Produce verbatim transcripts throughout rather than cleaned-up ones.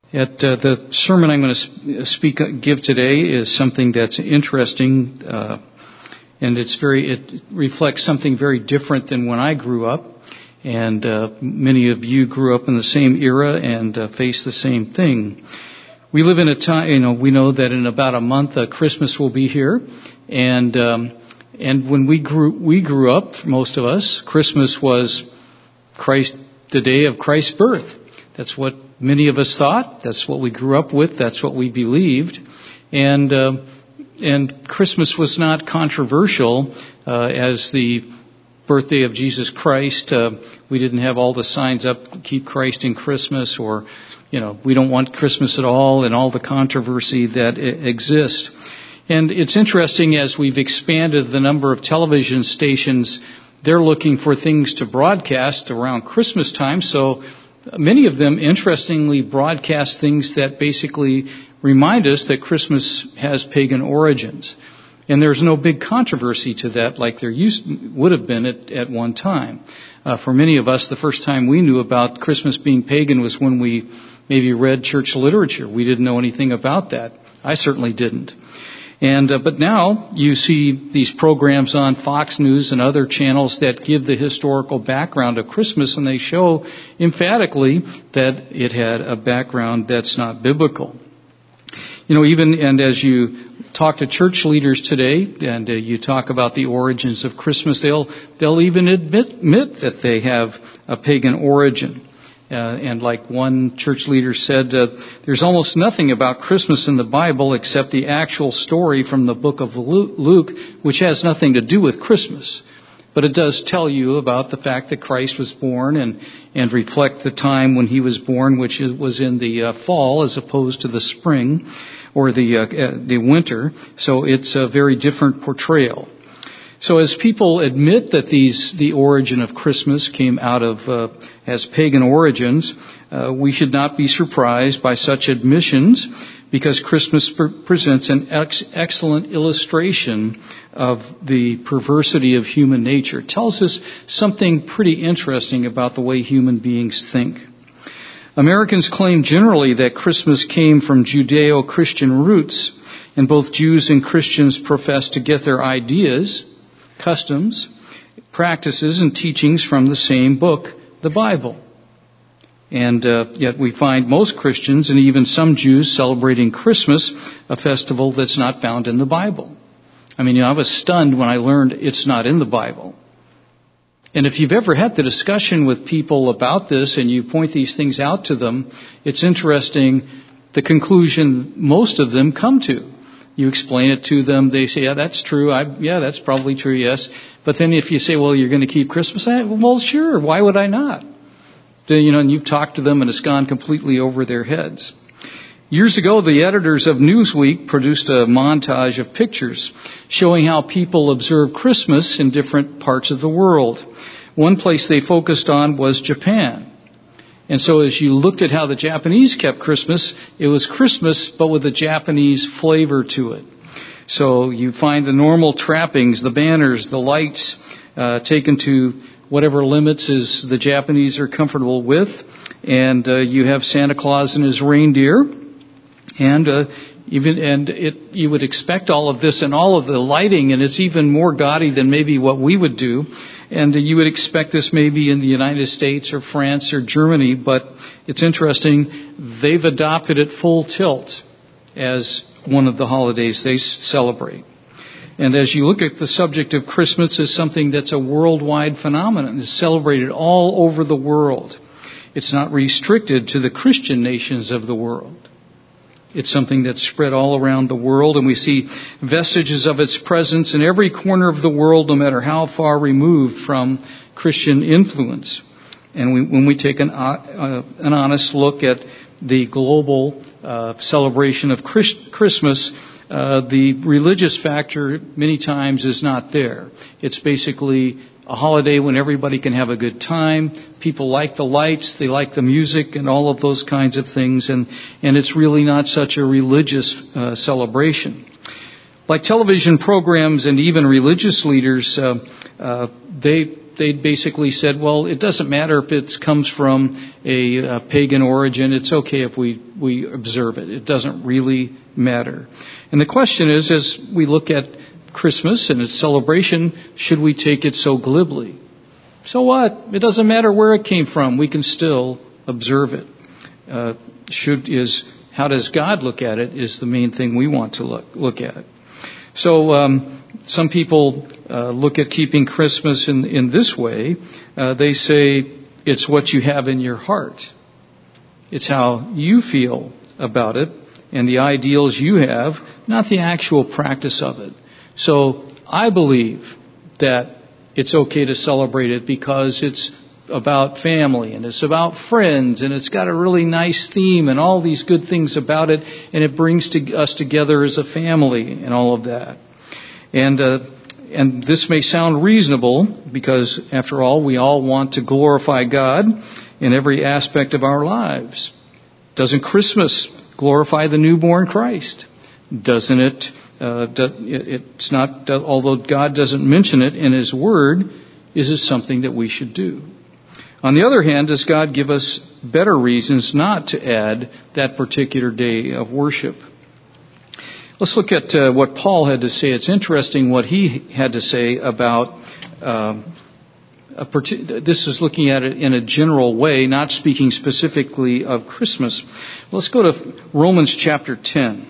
At uh, the sermon I'm going to speak, give today is something that's interesting, uh, and it's very, it reflects something very different than when I grew up. And uh, many of you grew up in the same era and uh, face the same thing. We live in a time, you know, we know that in about a month uh, Christmas will be here, and um, and when we grew we grew up, most of us, Christmas was Christ, the day of Christ's birth. That's what many of us thought. That's what we grew up with. That's what we believed. And uh, and Christmas was not controversial uh, as the birthday of Jesus Christ. Uh, we didn't have all the signs up, keep Christ in Christmas, or, you know, we don't want Christmas at all, and all the controversy that exists. And it's interesting, as we've expanded the number of television stations, they're looking for things to broadcast around Christmas time. So many of them, interestingly, broadcast things that basically remind us that Christmas has pagan origins. And there's no big controversy to that like there used would have been at, at one time. Uh, for many of us, the first time we knew about Christmas being pagan was when we maybe read church literature. We didn't know anything about that. I certainly didn't. And uh, but now you see these programs on Fox News and other channels that give the historical background of Christmas, and they show emphatically that it had a background that's not biblical. You know, even, and as you talk to church leaders today, and uh, you talk about the origins of Christmas, they'll they'll even admit, admit that they have a pagan origin. Uh, and like one church leader said, uh, there's almost nothing about Christmas in the Bible except the actual story from the book of Luke, which has nothing to do with Christmas. But it does tell you about the fact that Christ was born and, and reflect the time when he was born, which was in the uh, fall as opposed to the spring or the, uh, the winter. So it's a very different portrayal. So as people admit that these, the origin of Christmas came out of, uh, as pagan origins, uh, we should not be surprised by such admissions, because Christmas pre- presents an ex- excellent illustration of the perversity of human nature. It tells us something pretty interesting about the way human beings think. Americans claim generally that Christmas came from Judeo-Christian roots, and both Jews and Christians profess to get their ideas, customs, practices, and teachings from the same book, the Bible. And uh, yet we find most Christians and even some Jews celebrating Christmas, a festival that's not found in the Bible. I mean, you know, I was stunned when I learned it's not in the Bible. And if you've ever had the discussion with people about this and you point these things out to them, it's interesting the conclusion most of them come to. You explain it to them, they say, yeah, that's true. I, yeah, that's probably true, yes. But then if you say, well, you're going to keep Christmas, I, well, sure, why would I not? You know, and you've talked to them and it's gone completely over their heads. Years ago, the editors of Newsweek produced a montage of pictures showing how people observe Christmas in different parts of the world. One place they focused on was Japan. And so as you looked at how the Japanese kept Christmas, it was Christmas, but with a Japanese flavor to it. So you find the normal trappings, the banners, the lights, uh, taken to whatever limits is the Japanese are comfortable with. And uh, you have Santa Claus and his reindeer. And uh, even and it you would expect all of this and all of the lighting, and it's even more gaudy than maybe what we would do. And you would expect this maybe in the United States or France or Germany, but it's interesting, they've adopted it full tilt as one of the holidays they celebrate. And as you look at the subject of Christmas as something that's a worldwide phenomenon, it's celebrated all over the world. It's not restricted to the Christian nations of the world. It's something that's spread all around the world, and we see vestiges of its presence in every corner of the world, no matter how far removed from Christian influence. And we, when we take an, uh, an honest look at the global uh, celebration of Christ- Christmas, uh, the religious factor many times is not there. It's basically a holiday when everybody can have a good time. People like the lights, they like the music and all of those kinds of things, and, and it's really not such a religious uh, celebration. Like television programs and even religious leaders, uh, uh, they they basically said, well, it doesn't matter if it comes from a, a pagan origin. It's okay if we, we observe it. It doesn't really matter. And the question is, as we look at Christmas and its celebration, should we take it so glibly? So what? It doesn't matter where it came from. We can still observe it. Uh, should is how does God look at it is the main thing we want to look look at. So um, some people uh, look at keeping Christmas in in this way. Uh, they say it's what you have in your heart. It's how you feel about it and the ideals you have, not the actual practice of it. So I believe that it's okay to celebrate it because it's about family and it's about friends and it's got a really nice theme and all these good things about it, and it brings to us together as a family and all of that. And uh, and this may sound reasonable because, after all, we all want to glorify God in every aspect of our lives. Doesn't Christmas glorify the newborn Christ? Doesn't it? Uh, it's not, although God doesn't mention it in His Word, is it something that we should do? On the other hand, does God give us better reasons not to add that particular day of worship? Let's look at uh, what Paul had to say. It's interesting what he had to say about, uh, a part- this is looking at it in a general way, not speaking specifically of Christmas. Let's go to Romans chapter ten.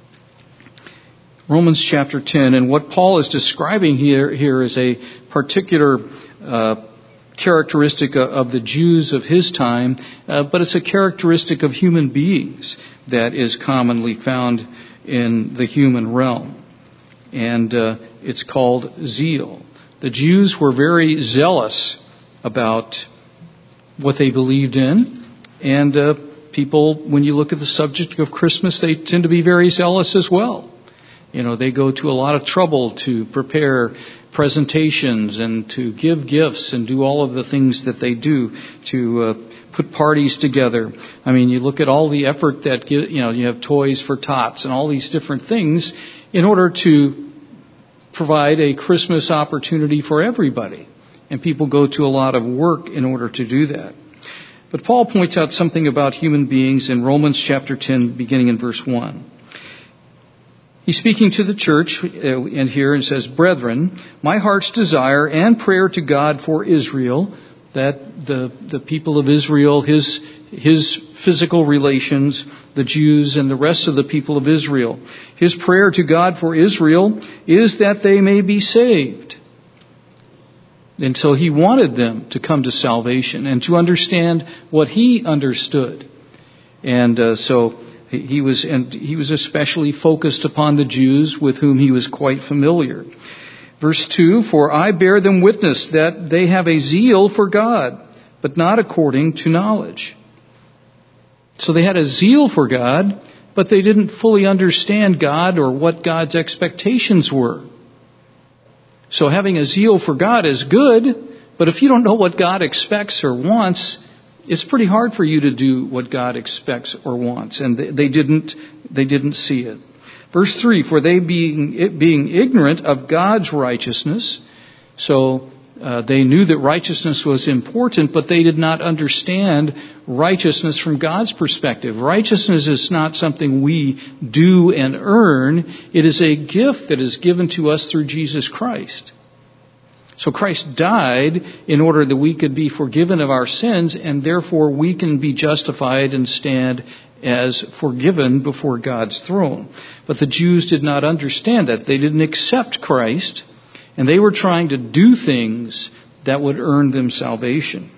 Romans chapter ten, and what Paul is describing here, here is a particular uh, characteristic of the Jews of his time, uh, but it's a characteristic of human beings that is commonly found in the human realm. And uh, it's called zeal. The Jews were very zealous about what they believed in, and uh, people, when you look at the subject of Christmas, they tend to be very zealous as well. You know, they go to a lot of trouble to prepare presentations and to give gifts and do all of the things that they do to uh, put parties together. I mean, you look at all the effort that, you know, you have toys for tots and all these different things in order to provide a Christmas opportunity for everybody. And people go to a lot of work in order to do that. But Paul points out something about human beings in Romans chapter ten, beginning in verse one. He's speaking to the church in here and says, "Brethren, my heart's desire and prayer to God for Israel," that the, the people of Israel, his, his physical relations, the Jews and the rest of the people of Israel. His prayer to God for Israel is that they may be saved. And so he wanted them to come to salvation and to understand what he understood. And uh, so He was, and he was especially focused upon the Jews with whom he was quite familiar. Verse two, "For I bear them witness that they have a zeal for God, but not according to knowledge." So they had a zeal for God, but they didn't fully understand God or what God's expectations were. So having a zeal for God is good, but if you don't know what God expects or wants, it's pretty hard for you to do what God expects or wants. And they, they didn't, they didn't see it. Verse three, "For they being, being ignorant of God's righteousness," so uh, they knew that righteousness was important, but they did not understand righteousness from God's perspective. Righteousness is not something we do and earn. It is a gift that is given to us through Jesus Christ. So Christ died in order that we could be forgiven of our sins, and therefore we can be justified and stand as forgiven before God's throne. But the Jews did not understand that. They didn't accept Christ, and they were trying to do things that would earn them salvation.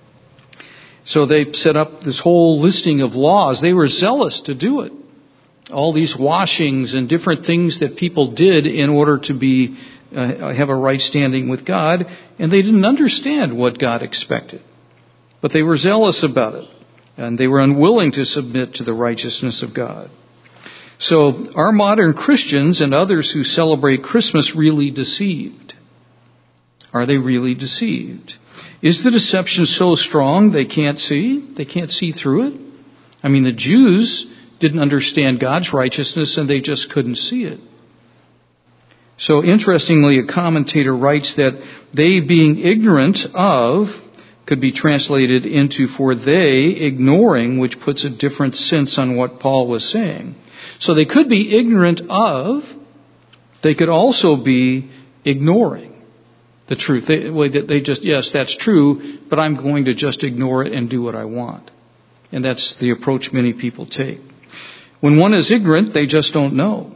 So they set up this whole listing of laws. They were zealous to do it. All these washings and different things that people did in order to be Uh, have a right standing with God, and they didn't understand what God expected. But they were zealous about it, and they were unwilling to submit to the righteousness of God. So are modern Christians and others who celebrate Christmas really deceived? Are they really deceived? Is the deception so strong they can't see? They can't see through it? I mean, the Jews didn't understand God's righteousness, and they just couldn't see it. So interestingly, a commentator writes that they being ignorant of could be translated into for they ignoring, which puts a different sense on what Paul was saying. So they could be ignorant of, they could also be ignoring the truth. They, they just, yes, that's true, but I'm going to just ignore it and do what I want. And that's the approach many people take. When one is ignorant, they just don't know.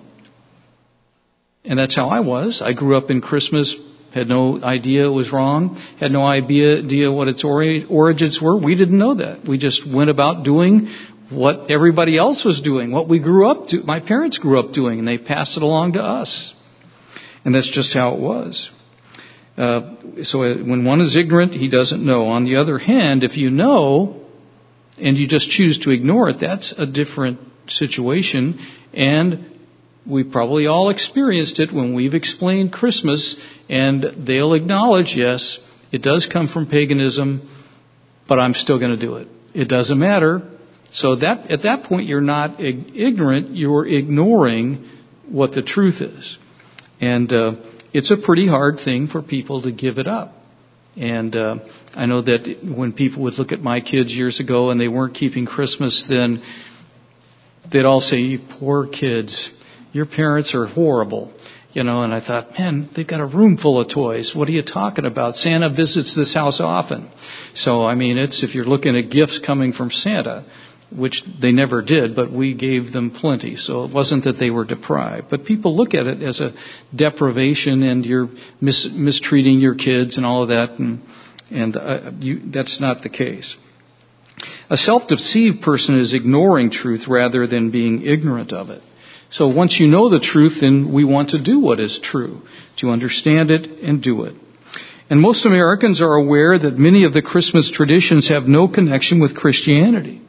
And that's how I was. I grew up in Christmas, had no idea it was wrong, had no idea, idea what its ori- origins were. We didn't know that. We just went about doing what everybody else was doing, what we grew up to, my parents grew up doing, and they passed it along to us. And that's just how it was. Uh, so when one is ignorant, he doesn't know. On the other hand, if you know and you just choose to ignore it, that's a different situation. And we probably all experienced it when we've explained Christmas, and they'll acknowledge, yes, it does come from paganism, but I'm still going to do it. It doesn't matter. So that at that point, you're not ig- ignorant, you're ignoring what the truth is. And uh, it's a pretty hard thing for people to give it up. And uh, I know that when people would look at my kids years ago and they weren't keeping Christmas, then they'd all say, "You poor kids. Your parents are horrible." You know, and I thought, man, they've got a room full of toys. What are you talking about? Santa visits this house often. So, I mean, it's if you're looking at gifts coming from Santa, which they never did, but we gave them plenty. So it wasn't that they were deprived. But people look at it as a deprivation and you're mis- mistreating your kids and all of that. And, and uh, you, that's not the case. A self-deceived person is ignoring truth rather than being ignorant of it. So once you know the truth, then we want to do what is true, to understand it and do it. And most Americans are aware that many of the Christmas traditions have no connection with Christianity.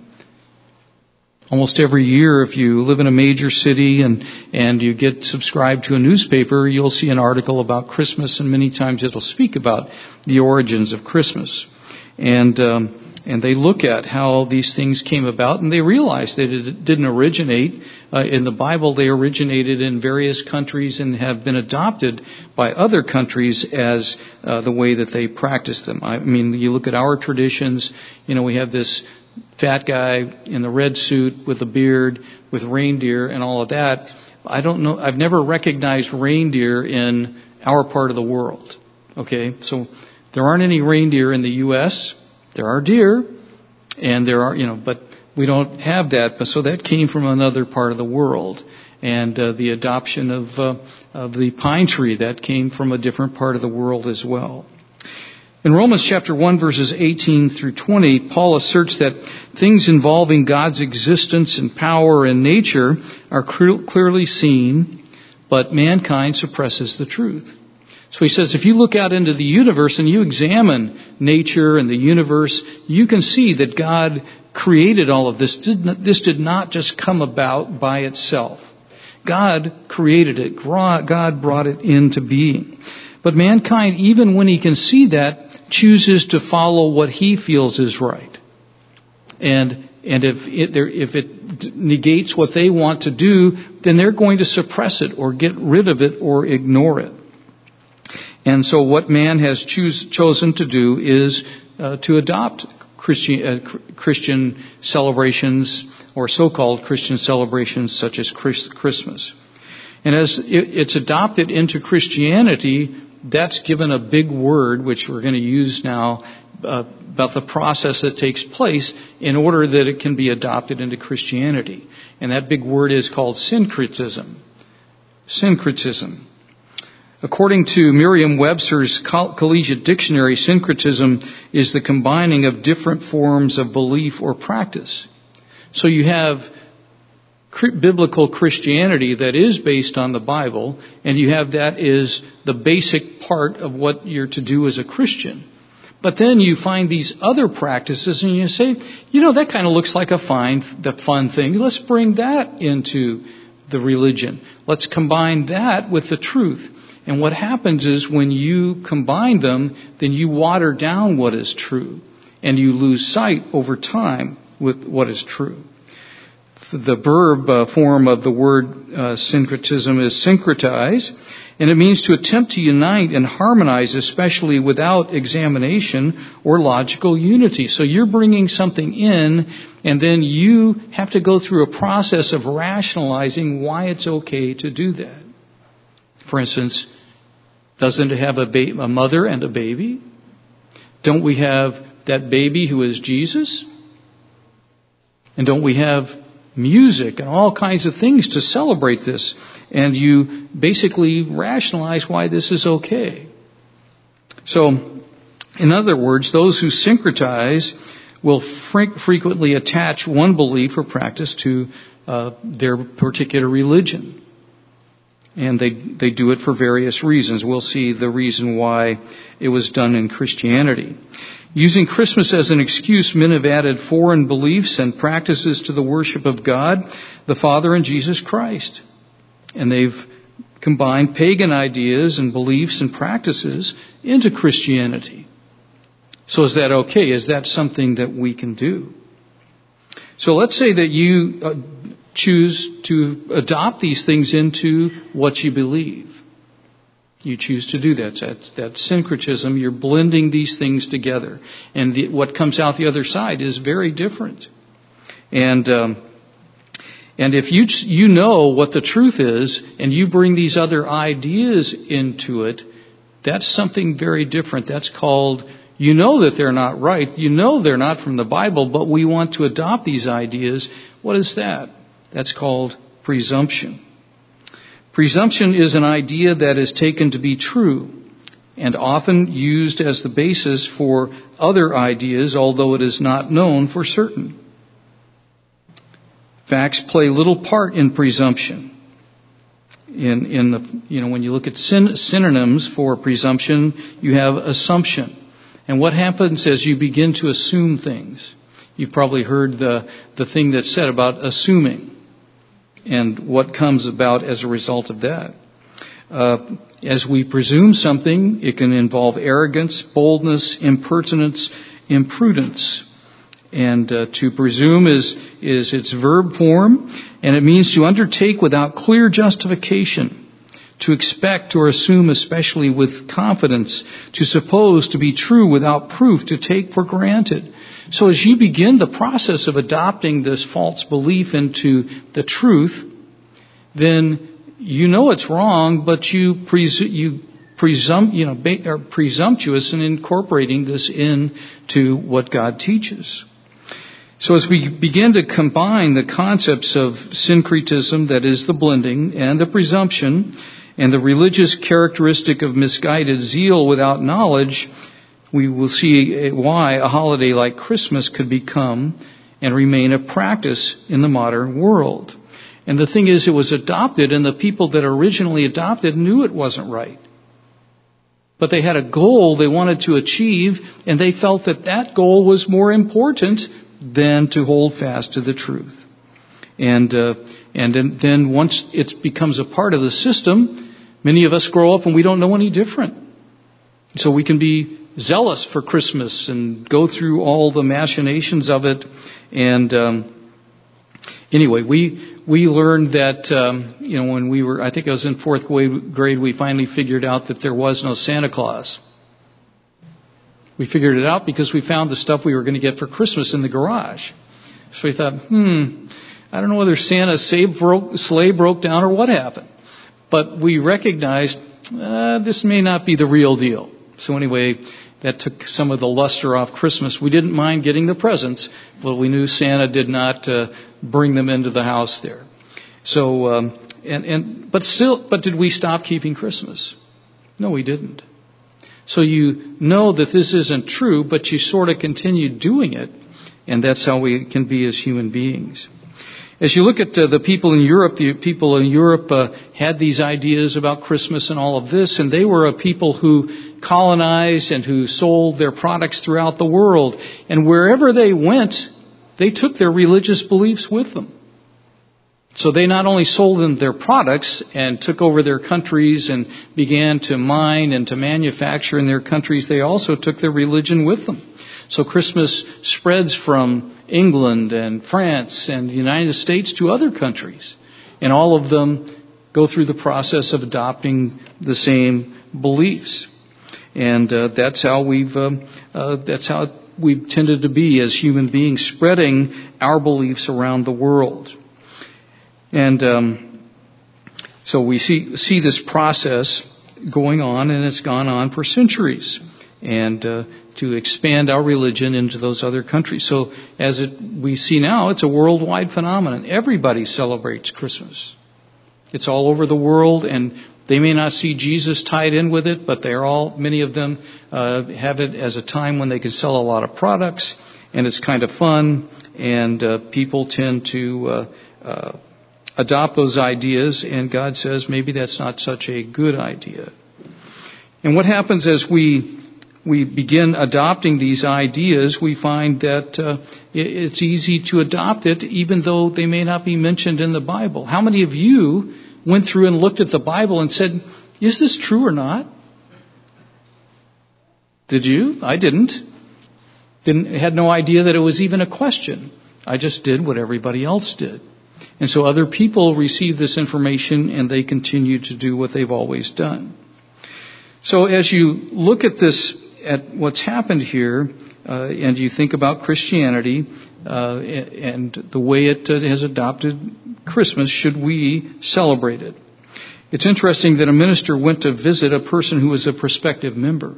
Almost every year, if you live in a major city and, and you get subscribed to a newspaper, you'll see an article about Christmas, and many times it'll speak about the origins of Christmas. And um, and they look at how these things came about, and they realize that it didn't originate uh, in the Bible. They originated in various countries and have been adopted by other countries as uh, the way that they practice them. I mean, you look at our traditions, you know, we have this fat guy in the red suit with a beard, with reindeer and all of that. I don't know, I've never recognized reindeer in our part of the world. Okay, so there aren't any reindeer in the U S There are deer, and there are, you know, but we don't have that. But so that came from another part of the world. And uh, the adoption of uh, of the pine tree, that came from a different part of the world as well. In Romans chapter one, verses eighteen through twenty, Paul asserts that things involving God's existence and power and nature are cr- clearly seen, but mankind suppresses the truth. So he says, if you look out into the universe and you examine nature and the universe, you can see that God created all of this. This did not just come about by itself. God created it. God brought it into being. But mankind, even when he can see that, chooses to follow what he feels is right. And and if it, if it negates what they want to do, then they're going to suppress it or get rid of it or ignore it. And so what man has choose, chosen to do is uh, to adopt Christian, uh, Christian celebrations or so-called Christian celebrations such as Christmas. And as it's adopted into Christianity, that's given a big word, which we're going to use now, uh, about the process that takes place in order that it can be adopted into Christianity. And that big word is called syncretism. Syncretism. According to Merriam-Webster's Collegiate Dictionary, syncretism is the combining of different forms of belief or practice. So you have biblical Christianity that is based on the Bible, and you have that is the basic part of what you're to do as a Christian. But then you find these other practices and you say, you know, that kind of looks like a fine, the fun thing. Let's bring that into the religion. Let's combine that with the truth. And what happens is when you combine them, then you water down what is true, and you lose sight over time with what is true. The verb uh, form of the word uh, syncretism is syncretize, and it means to attempt to unite and harmonize, especially without examination or logical unity. So you're bringing something in, and then you have to go through a process of rationalizing why it's okay to do that. For instance, doesn't it have a, ba- a mother and a baby? Don't we have that baby who is Jesus? And don't we have music and all kinds of things to celebrate this? And you basically rationalize why this is okay. So, in other words, those who syncretize will fre- frequently attach one belief or practice to uh, their particular religion. And they they do it for various reasons. We'll see the reason why it was done in Christianity. Using Christmas as an excuse, men have added foreign beliefs and practices to the worship of God, the Father, and Jesus Christ. And they've combined pagan ideas and beliefs and practices into Christianity. So is that okay? Is that something that we can do? So let's say that you uh, choose to adopt these things into what you believe. You choose to do that. That's, that's syncretism. You're blending these things together. And the, what comes out the other side is very different. And um, and if you you know what the truth is, and you bring these other ideas into it, that's something very different. That's called, you know that they're not right. You know they're not from the Bible, but we want to adopt these ideas. What is that? That's called presumption. Presumption is an idea that is taken to be true and often used as the basis for other ideas, although it is not known for certain. Facts play little part in presumption. In, in the, you know, when you look at syn- synonyms for presumption, you have assumption. And what happens as you begin to assume things? You've probably heard the, the thing that's said about assuming and what comes about as a result of that. Uh, as we presume something, it can involve arrogance, boldness, impertinence, imprudence. And uh, to presume is is its verb form, and it means to undertake without clear justification, to expect or assume especially with confidence, to suppose to be true without proof, to take for granted. So as you begin the process of adopting this false belief into the truth, then you know it's wrong, but you presu- you presum- you know are presumptuous in incorporating this into what God teaches. So as we begin to combine the concepts of syncretism, that is the blending, and the presumption, and the religious characteristic of misguided zeal without knowledge, we will see why a holiday like Christmas could become and remain a practice in the modern world. And the thing is, it was adopted, and the people that originally adopted knew it wasn't right. But they had a goal they wanted to achieve, and they felt that that goal was more important than to hold fast to the truth. And uh, and then once it becomes a part of the system, many of us grow up and we don't know any different. So we can be zealous for Christmas and go through all the machinations of it. And um, anyway, we we learned that um, you know when we were, I think I was in fourth grade, we finally figured out that there was no Santa Claus. We figured it out because we found the stuff we were going to get for Christmas in the garage. So we thought, hmm, I don't know whether Santa's sleigh broke, sleigh broke down or what happened. But we recognized uh, this may not be the real deal. So anyway, that took some of the luster off Christmas. We didn't mind getting the presents, but we knew Santa did not uh, bring them into the house there. So, um, and, and but still, but did we stop keeping Christmas? No, we didn't. So you know that this isn't true, but you sort of continue doing it, and that's how we can be as human beings. As you look at uh, the people in Europe, the people in Europe uh, had these ideas about Christmas and all of this, and they were a people who colonized and who sold their products throughout the world. And wherever they went, they took their religious beliefs with them. So they not only sold them their products and took over their countries and began to mine and to manufacture in their countries, they also took their religion with them. So Christmas spreads from England and France and the United States to other countries. And all of them go through the process of adopting the same beliefs. And uh, that's how we've um, uh, that's how we've tended to be as human beings, spreading our beliefs around the world. And um, so we see see this process going on, and it's gone on for centuries. And uh, to expand our religion into those other countries. So as it we see now, it's a worldwide phenomenon. Everybody celebrates Christmas. It's all over the world, and they may not see Jesus tied in with it, but they're all, many of them uh, have it as a time when they can sell a lot of products, and it's kind of fun, and uh, people tend to uh, uh, adopt those ideas, and God says maybe that's not such a good idea. And what happens as we we begin adopting these ideas, we find that uh, it's easy to adopt it even though they may not be mentioned in the Bible. How many of you went through and looked at the Bible and said, is this true or not? Did you? I didn't. Didn't had no idea that it was even a question. I just did what everybody else did. And so other people receive this information and they continue to do what they've always done. So as you look at this, at what's happened here, uh, and you think about Christianity uh, and the way it uh, has adopted Christmas, should we celebrate it? It's interesting that a minister went to visit a person who was a prospective member.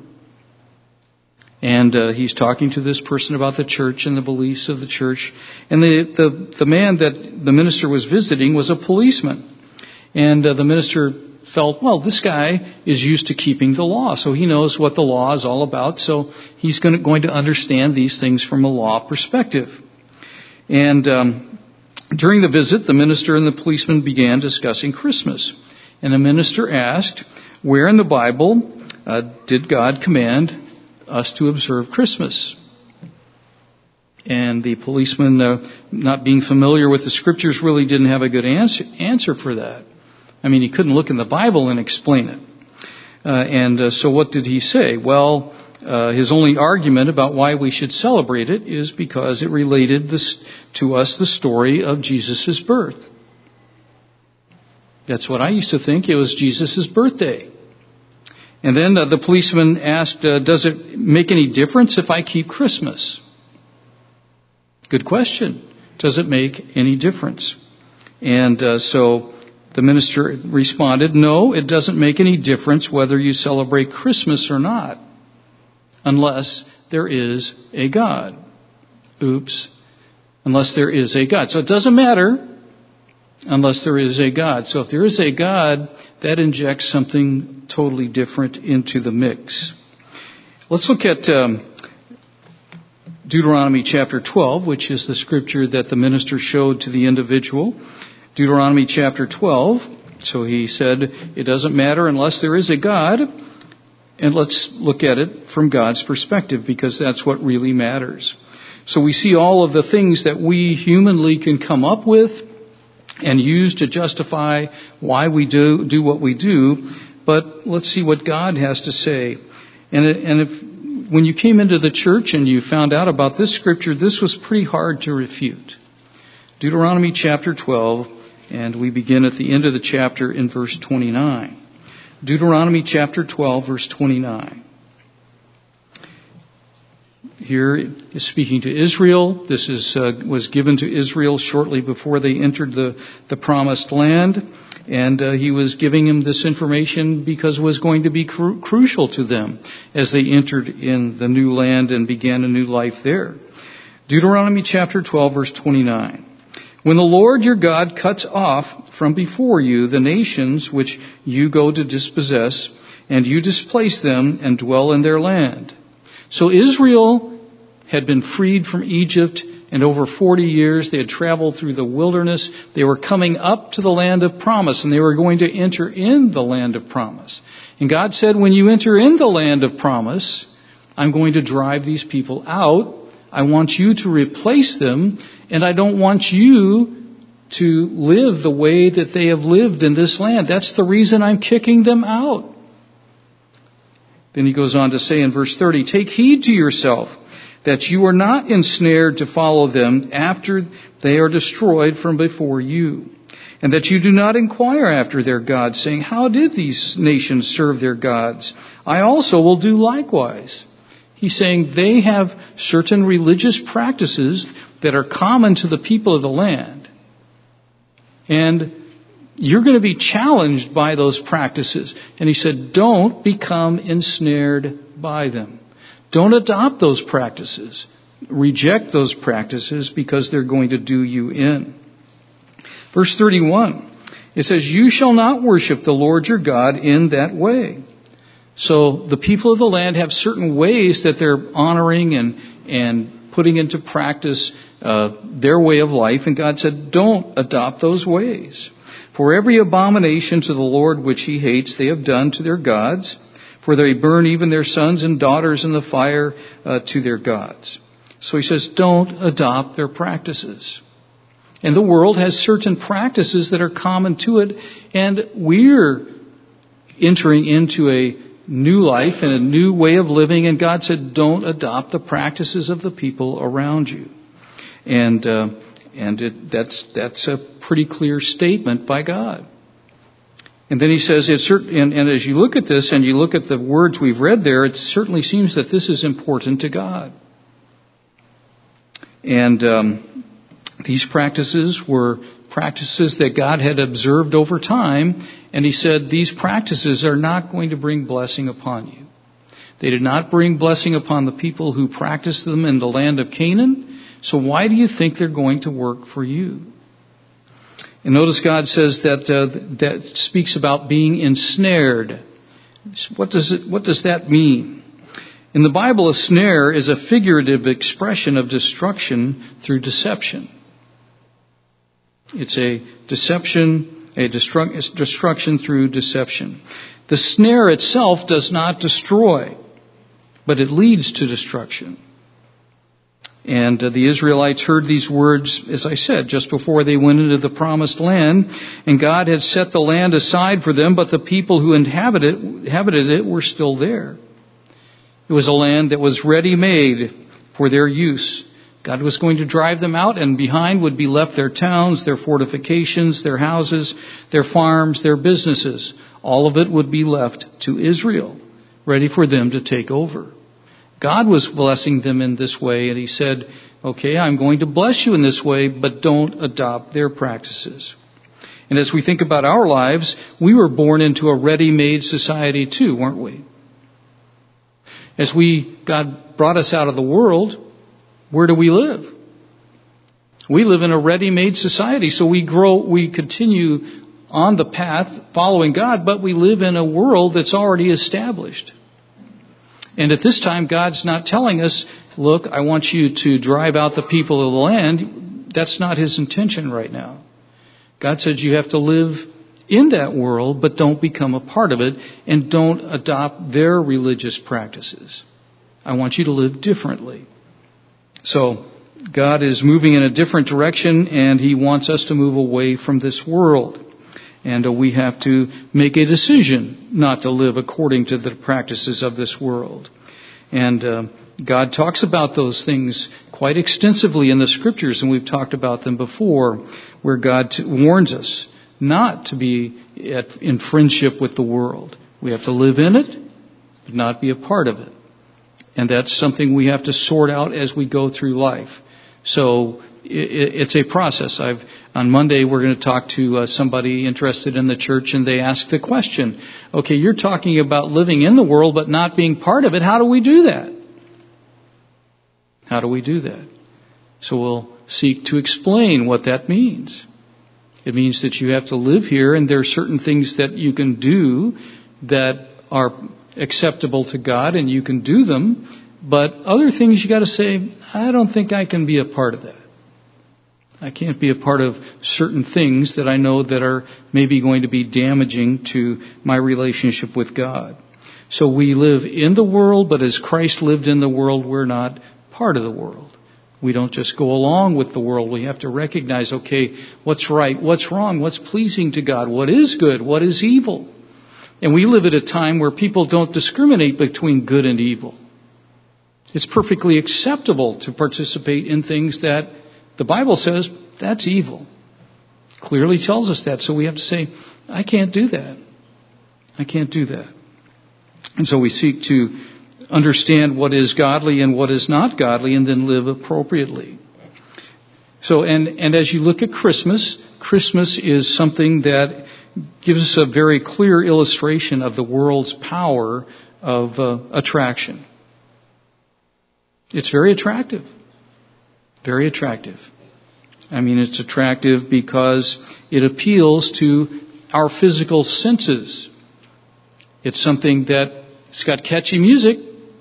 And uh, he's talking to this person about the church and the beliefs of the church. And the, the, the man that the minister was visiting was a policeman. And uh, the minister felt, well, this guy is used to keeping the law, so he knows what the law is all about, so he's going to, going to understand these things from a law perspective. And um, during the visit, the minister and the policeman began discussing Christmas. And the minister asked, where in the Bible uh, did God command us to observe Christmas? And the policeman, uh, not being familiar with the scriptures, really didn't have a good answer, answer for that. I mean, he couldn't look in the Bible and explain it. Uh, and uh, so what did he say? Well, uh, his only argument about why we should celebrate it is because it related this, to us the story of Jesus' birth. That's what I used to think. It was Jesus' birthday. And then uh, the policeman asked, uh, does it make any difference if I keep Christmas? Good question. Does it make any difference? And uh, so the minister responded, no, it doesn't make any difference whether you celebrate Christmas or not, unless there is a God. Oops. Unless there is a God. So it doesn't matter unless there is a God. So if there is a God, that injects something totally different into the mix. Let's look at um, Deuteronomy chapter twelve, which is the scripture that the minister showed to the individual. Deuteronomy chapter twelve. So he said, it doesn't matter unless there is a God. And let's look at it from God's perspective, because that's what really matters. So we see all of the things that we humanly can come up with and use to justify why we do do what we do. But let's see what God has to say. And, it, and if when you came into the church and you found out about this scripture, this was pretty hard to refute. Deuteronomy chapter twelve, and we begin at the end of the chapter in verse twenty-nine. Deuteronomy chapter twelve, verse twenty-nine. Here is speaking to Israel. This is uh, was given to Israel shortly before they entered the, the promised land. And uh, he was giving them this information because it was going to be cru- crucial to them as they entered in the new land and began a new life there. Deuteronomy chapter twelve, verse twenty-nine. When the Lord your God cuts off from before you the nations which you go to dispossess, and you displace them and dwell in their land. So Israel had been freed from Egypt, and over forty years they had traveled through the wilderness. They were coming up to the land of promise, and they were going to enter in the land of promise. And God said, when you enter in the land of promise, I'm going to drive these people out. I want you to replace them, and I don't want you to live the way that they have lived in this land. That's the reason I'm kicking them out. Then he goes on to say in verse thirty, take heed to yourself that you are not ensnared to follow them after they are destroyed from before you, and that you do not inquire after their gods, saying, how did these nations serve their gods? I also will do likewise. He's saying they have certain religious practices that are common to the people of the land. And you're going to be challenged by those practices. And he said, don't become ensnared by them. Don't adopt those practices. Reject those practices because they're going to do you in. Verse thirty-one, it says, you shall not worship the Lord your God in that way. So the people of the land have certain ways that they're honoring and, and putting into practice uh, their way of life. And God said, don't adopt those ways. For every abomination to the Lord which he hates, they have done to their gods. For they burn even their sons and daughters in the fire uh, to their gods. So he says, don't adopt their practices. And the world has certain practices that are common to it. And we're entering into a new life and a new way of living. And God said, don't adopt the practices of the people around you. And uh, and it, that's that's a pretty clear statement by God. And then he says, it's certain, and, and as you look at this and you look at the words we've read there, it certainly seems that this is important to God. And um, these practices were practices that God had observed over time, and he said, these practices are not going to bring blessing upon you. They did not bring blessing upon the people who practiced them in the land of Canaan, so why do you think they're going to work for you? And notice God says that uh, that speaks about being ensnared. What does it, what does that mean? In the Bible, a snare is a figurative expression of destruction through deception. It's a deception, a destru- destruction through deception. The snare itself does not destroy, but it leads to destruction. And uh, the Israelites heard these words, as I said, just before they went into the promised land. And God had set the land aside for them, but the people who inhabited it, inhabited it were still there. It was a land that was ready-made for their use. God was going to drive them out, and behind would be left their towns, their fortifications, their houses, their farms, their businesses. All of it would be left to Israel, ready for them to take over. God was blessing them in this way, and he said, okay, I'm going to bless you in this way, but don't adopt their practices. And as we think about our lives, we were born into a ready-made society too, weren't we? As we, God brought us out of the world, where do we live? We live in a ready-made society, so we grow, we continue on the path following God, but we live in a world that's already established. And at this time, God's not telling us, look, I want you to drive out the people of the land. That's not his intention right now. God said you have to live in that world, but don't become a part of it, and don't adopt their religious practices. I want you to live differently. So God is moving in a different direction, and he wants us to move away from this world. And uh, we have to make a decision not to live according to the practices of this world. And uh, God talks about those things quite extensively in the scriptures, and we've talked about them before, where God t- warns us not to be at, in friendship with the world. We have to live in it, but not be a part of it. And that's something we have to sort out as we go through life. So it, it's a process. I've On Monday, we're going to talk to uh, somebody interested in the church, and they ask the question, okay, you're talking about living in the world but not being part of it. How do we do that? How do we do that? So we'll seek to explain what that means. It means that you have to live here, and there are certain things that you can do that are acceptable to God, and you can do them, but other things you got to say, I don't think I can be a part of that. I can't be a part of certain things that I know that are maybe going to be damaging to my relationship with God. So we live in the world, but as Christ lived in the world, we're not part of the world. We don't just go along with the world. We have to recognize, okay, what's right, what's wrong, what's pleasing to God, what is good, what is evil. And we live at a time where people don't discriminate between good and evil. It's perfectly acceptable to participate in things that the Bible says that's evil. Clearly tells us that. So we have to say, I can't do that. I can't do that. And so we seek to understand what is godly and what is not godly and then live appropriately. So, and, and as you look at Christmas, Christmas is something that gives us a very clear illustration of the world's power of uh, attraction. It's very attractive. Very attractive. I mean, it's attractive because it appeals to our physical senses. It's something that it's got catchy music.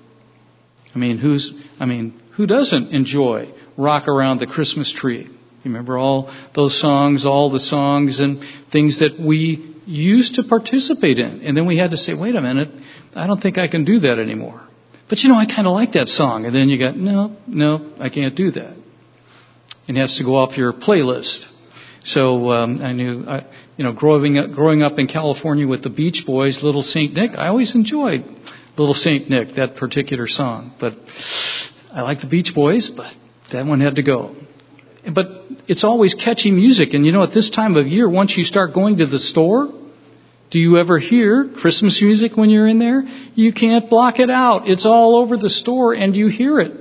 I mean, who's, I mean, who doesn't enjoy Rock Around the Christmas Tree? You remember all those songs, all the songs and things that we used to participate in. And then we had to say, wait a minute, I don't think I can do that anymore. But you know, I kind of like that song. And then you got, no, no, I can't do that. It has to go off your playlist. So um, I knew, I, you know, growing up, growing up in California with the Beach Boys, Little Saint Nick, I always enjoyed Little Saint Nick, that particular song. But I like the Beach Boys, but that one had to go. But it's always catchy music. And you know, at this time of year, once you start going to the store, do you ever hear Christmas music when you're in there? You can't block it out. It's all over the store and you hear it.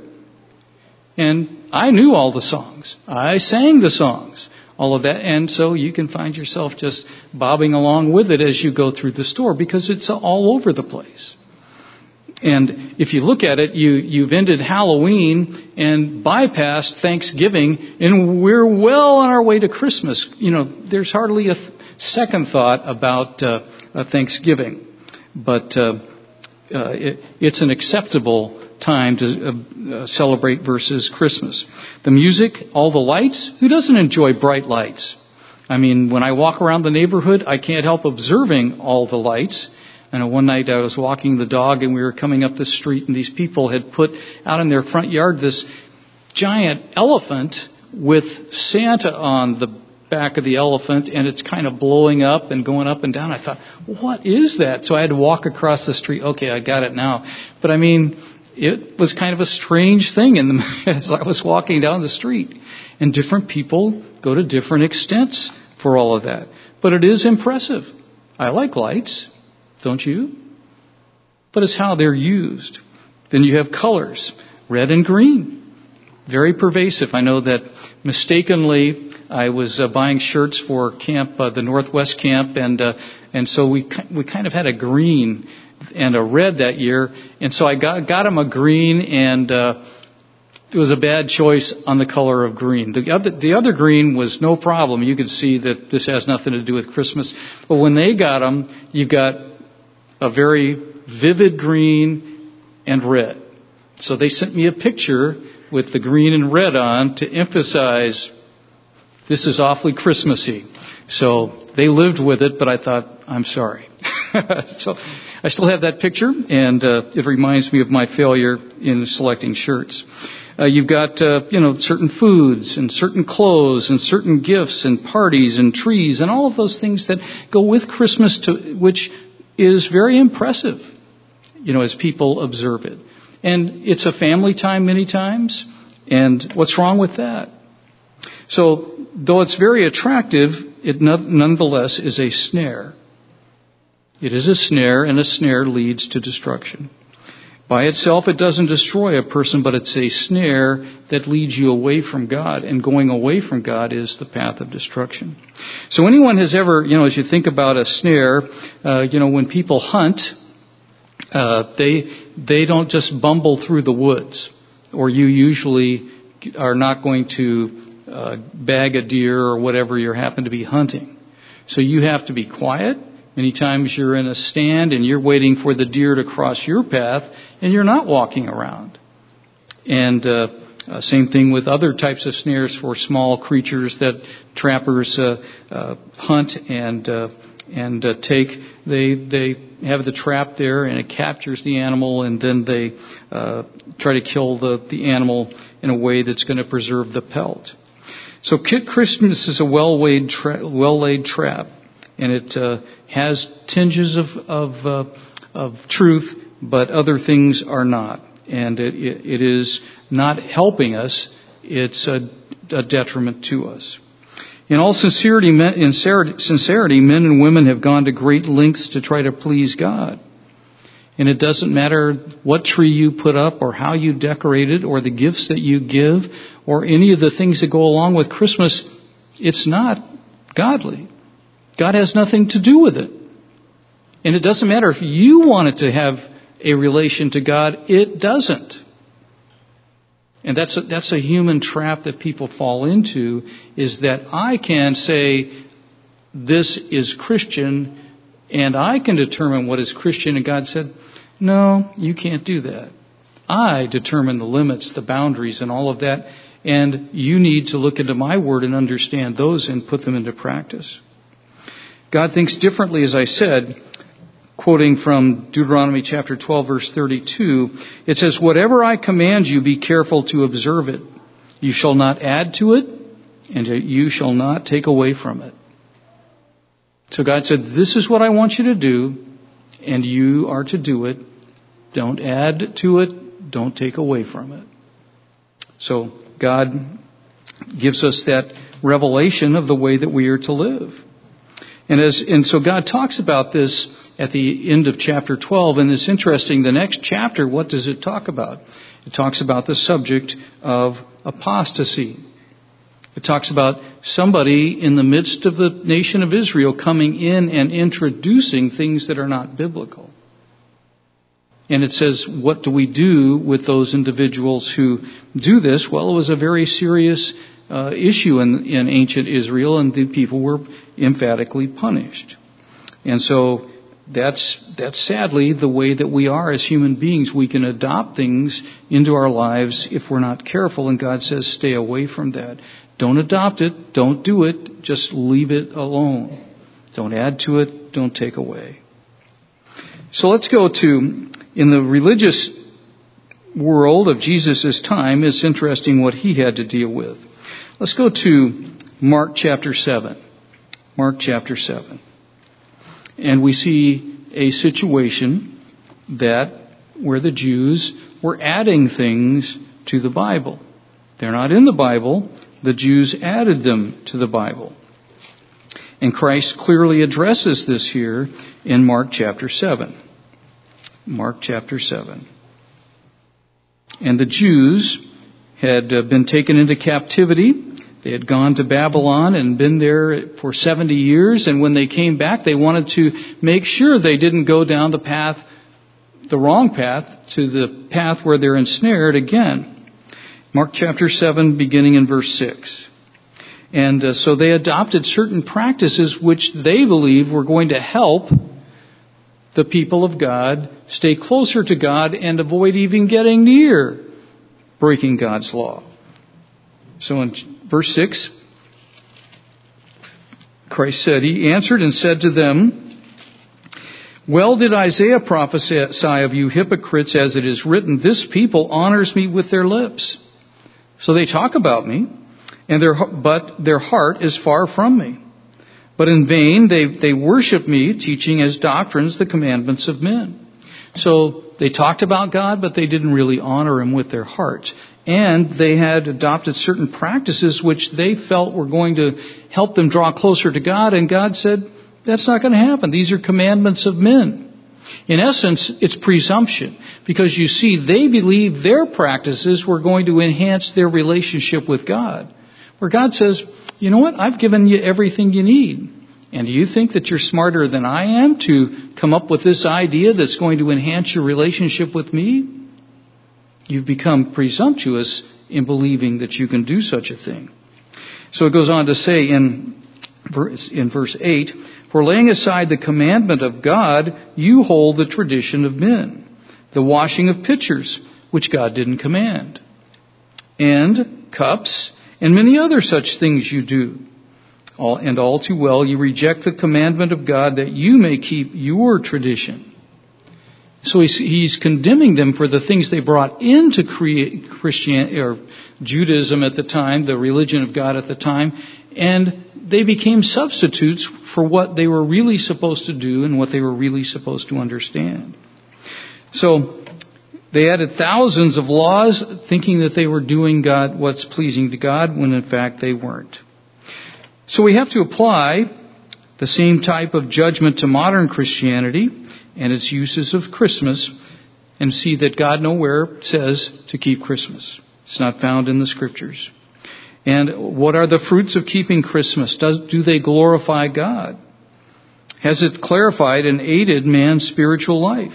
And I knew all the songs. I sang the songs, all of that. And so you can find yourself just bobbing along with it as you go through the store because it's all over the place. And if you look at it, you, you've ended Halloween and bypassed Thanksgiving, and we're well on our way to Christmas. You know, there's hardly a th- second thought about uh, uh, Thanksgiving. But uh, uh, it, it's an acceptable time to uh, uh, celebrate versus Christmas. The music, all the lights, who doesn't enjoy bright lights? I mean, when I walk around the neighborhood, I can't help observing all the lights. And one night I was walking the dog and we were coming up the street and these people had put out in their front yard this giant elephant with Santa on the back of the elephant, and it's kind of blowing up and going up and down. I thought, what is that? So I had to walk across the street. Okay, I got it now. But I mean, it was kind of a strange thing in the, as I was walking down the street. And different people go to different extents for all of that. But it is impressive. I like lights. Don't you? But it's how they're used. Then you have colors, red and green. Very pervasive. I know that mistakenly I was uh, buying shirts for camp, uh, the Northwest camp, and uh, and so we we kind of had a green and a red that year, and so I got got him a green, and uh, it was a bad choice on the color of green. The other the other green was no problem. You could see that this has nothing to do with Christmas. But when they got them, you got a very vivid green and red. So they sent me a picture with the green and red on to emphasize this is awfully Christmassy. So they lived with it, but I thought, I'm sorry. So I still have that picture, and uh, it reminds me of my failure in selecting shirts. Uh, you've got, uh, you know, certain foods and certain clothes and certain gifts and parties and trees and all of those things that go with Christmas, to which is very impressive, you know, as people observe it. And it's a family time many times, and what's wrong with that? So, though it's very attractive, it nonetheless is a snare. It is a snare, and a snare leads to destruction. By itself, it doesn't destroy a person, but it's a snare that leads you away from God, and going away from God is the path of destruction. So anyone has ever, you know, as you think about a snare, uh, you know, when people hunt, uh, they they don't just bumble through the woods, or you usually are not going to uh, bag a deer or whatever you happen to be hunting. So you have to be quiet. Many times you're in a stand and you're waiting for the deer to cross your path, and you're not walking around. And uh, uh, same thing with other types of snares for small creatures that trappers uh, uh, hunt and uh, and uh, take. They they have the trap there, and it captures the animal, and then they uh, try to kill the, the animal in a way that's going to preserve the pelt. So Christmas is a well-laid tra- well-laid trap, and it uh, has tinges of of, uh, of truth, but other things are not. And it, it, it is not helping us. It's a, a detriment to us. In all sincerity, men, in sincerity, men and women have gone to great lengths to try to please God. And it doesn't matter what tree you put up or how you decorate it or the gifts that you give or any of the things that go along with Christmas. It's not godly. God has nothing to do with it. And it doesn't matter if you want it to have a relation to God. It doesn't. And that's a, that's a human trap that people fall into, is that I can say this is Christian and I can determine what is Christian. And God said, no, you can't do that. I determine the limits, the boundaries, and all of that. And you need to look into my word and understand those and put them into practice. God thinks differently, as I said, quoting from Deuteronomy chapter twelve, verse thirty-two. It says, whatever I command you, be careful to observe it. You shall not add to it, and you shall not take away from it. So God said, this is what I want you to do, and you are to do it. Don't add to it. Don't take away from it. So God gives us that revelation of the way that we are to live. And as and so God talks about this at the end of chapter twelve, and it's interesting, the next chapter, what does it talk about? It talks about the subject of apostasy. It talks about somebody in the midst of the nation of Israel coming in and introducing things that are not biblical. And it says, what do we do with those individuals who do this? Well, it was a very serious uh, issue in, in ancient Israel, and the people were emphatically punished. And so that's that's sadly the way that we are as human beings. We can adopt things into our lives if we're not careful, and God says, stay away from that. Don't adopt it. Don't do it. Just leave it alone. Don't add to it. Don't take away. So let's go to, in the religious world of Jesus' time, it's interesting what he had to deal with. Let's go to Mark chapter seven. Mark chapter seven. And we see a situation that where the Jews were adding things to the Bible. They're not in the Bible. The Jews added them to the Bible. And Christ clearly addresses this here in Mark chapter seven. Mark chapter seven. And the Jews had been taken into captivity. They had gone to Babylon and been there for seventy years. And when they came back, they wanted to make sure they didn't go down the path, the wrong path, to the path where they're ensnared again. Mark chapter seven, beginning in verse six. And uh, so they adopted certain practices which they believed were going to help the people of God stay closer to God and avoid even getting near breaking God's law. So in verse six, Christ said, he answered and said to them, well did Isaiah prophesy of you hypocrites, as it is written, this people honors me with their lips. So they talk about me, and their but their heart is far from me. But in vain they, they worship me, teaching as doctrines the commandments of men. So they talked about God, but they didn't really honor him with their hearts. And they had adopted certain practices which they felt were going to help them draw closer to God. And God said, that's not going to happen. These are commandments of men. In essence, it's presumption. Because you see, they believed their practices were going to enhance their relationship with God. Where God says, you know what? I've given you everything you need. And do you think that you're smarter than I am to come up with this idea that's going to enhance your relationship with me? You've become presumptuous in believing that you can do such a thing. So it goes on to say in verse, in verse eight, for laying aside the commandment of God, you hold the tradition of men, the washing of pitchers, which God didn't command, and cups, and many other such things you do. All, and all too well you reject the commandment of God that you may keep your tradition. So he's, he's condemning them for the things they brought into Christianity or Judaism at the time, the religion of God at the time, and they became substitutes for what they were really supposed to do and what they were really supposed to understand. So They added thousands of laws, thinking that they were doing God what's pleasing to God, when in fact they weren't. So we have to apply the same type of judgment to modern Christianity and its uses of Christmas, and see that God nowhere says to keep Christmas. It's not found in the Scriptures. And what are the fruits of keeping Christmas? Does, do they glorify God? Has it clarified and aided man's spiritual life?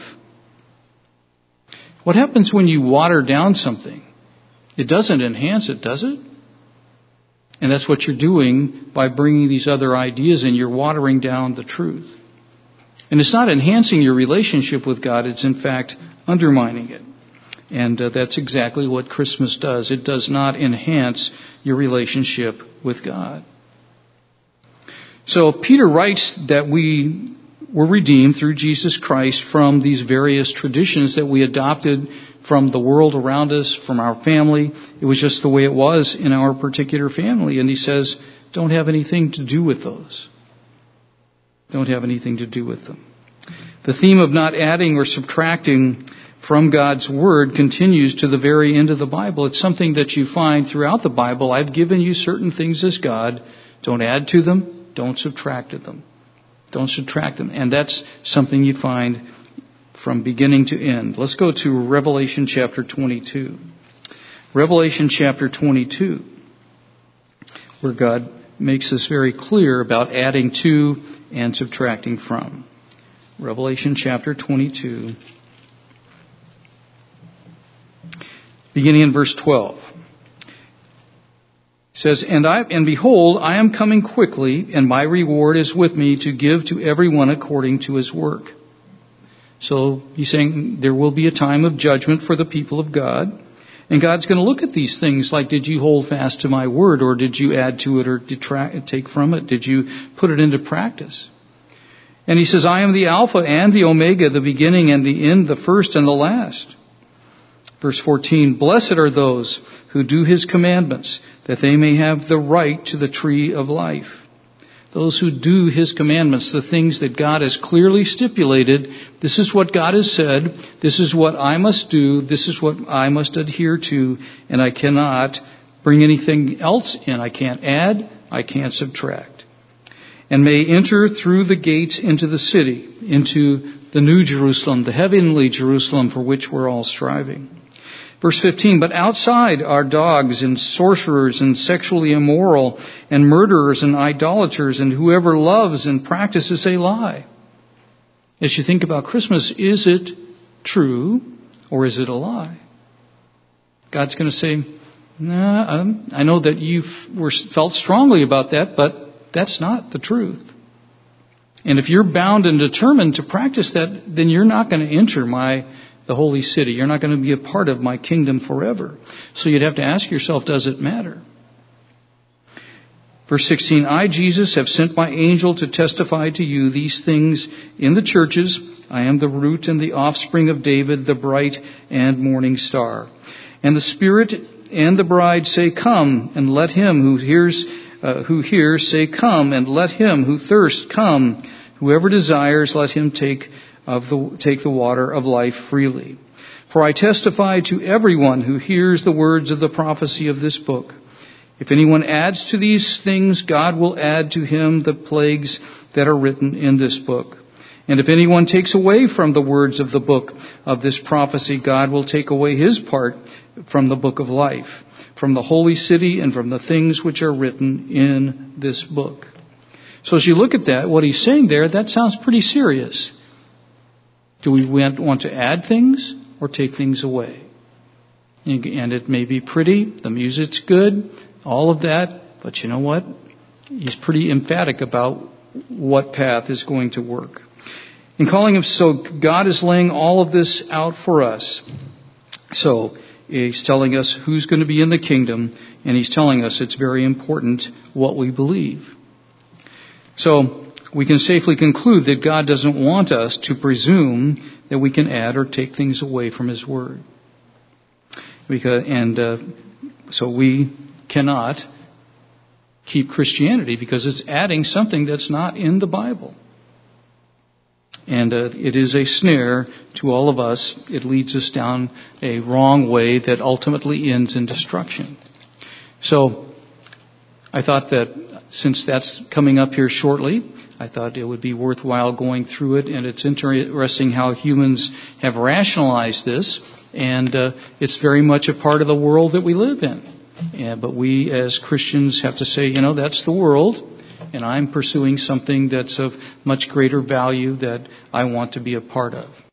What happens when you water down something? It doesn't enhance it, does it? And that's what you're doing by bringing these other ideas in. You're watering down the truth. And it's not enhancing your relationship with God. It's in fact undermining it. And uh, that's exactly what Christmas does. It does not enhance your relationship with God. So Peter writes that we were redeemed through Jesus Christ from these various traditions that we adopted from the world around us, from our family. It was just the way it was in our particular family. And he says, don't have anything to do with those. Don't have anything to do with them. The theme of not adding or subtracting from God's Word continues to the very end of the Bible. It's something that you find throughout the Bible. I've given you certain things as God. Don't add to them. Don't subtract to them. Don't subtract them. And that's something you find from beginning to end. Let's go to Revelation chapter twenty-two. Revelation chapter twenty-two, where God makes this very clear about adding to and subtracting from. Revelation chapter twenty-two, beginning in verse twelve. It says, and, I, and behold, I am coming quickly, and my reward is with me to give to everyone according to his work. So he's saying there will be a time of judgment for the people of God. And God's going to look at these things like, did you hold fast to my word, or did you add to it or detract, take from it? Did you put it into practice? And he says, I am the Alpha and the Omega, the beginning and the end, the first and the last. Verse fourteen, blessed are those who do his commandments, that they may have the right to the tree of life. Those who do his commandments, the things that God has clearly stipulated, this is what God has said, this is what I must do, this is what I must adhere to, and I cannot bring anything else in. I can't add, I can't subtract. And may enter through the gates into the city, into the new Jerusalem, the heavenly Jerusalem for which we're all striving. Verse fifteen, but outside are dogs and sorcerers and sexually immoral and murderers and idolaters and whoever loves and practices a lie. As you think about Christmas, is it true or is it a lie? God's going to say, nah, um, I know that you were felt strongly about that, but that's not the truth. And if you're bound and determined to practice that, then you're not going to enter my the holy city. You're not going to be a part of my kingdom forever. So you'd have to ask yourself, does it matter? Verse sixteen, I, Jesus, have sent my angel to testify to you these things in the churches. I am the root and the offspring of David, the bright and morning star. And the Spirit and the bride say, come, and let him who hears, uh, who hears say, come, and let him who thirsts come. Whoever desires, let him take of the take the water of life freely. For I testify to everyone who hears the words of the prophecy of this book. If anyone adds to these things, God will add to him the plagues that are written in this book. And if anyone takes away from the words of the book of this prophecy, God will take away his part from the book of life, from the holy city, and from the things which are written in this book. So as you look at that, what he's saying there, that sounds pretty serious. Do we want to add things or take things away? And it may be pretty, the music's good, all of that, but you know what? He's pretty emphatic about what path is going to work. In calling him, so God is laying all of this out for us. So he's telling us who's going to be in the kingdom, and he's telling us it's very important what we believe. So we can safely conclude that God doesn't want us to presume that we can add or take things away from his word. Because, and uh, so we cannot keep Christianity because it's adding something that's not in the Bible. And uh, it is a snare to all of us. It leads us down a wrong way that ultimately ends in destruction. So I thought that since that's coming up here shortly, I thought it would be worthwhile going through it. And it's interesting how humans have rationalized this. And uh, it's very much a part of the world that we live in. Yeah, but we as Christians have to say, you know, that's the world. And I'm pursuing something that's of much greater value that I want to be a part of.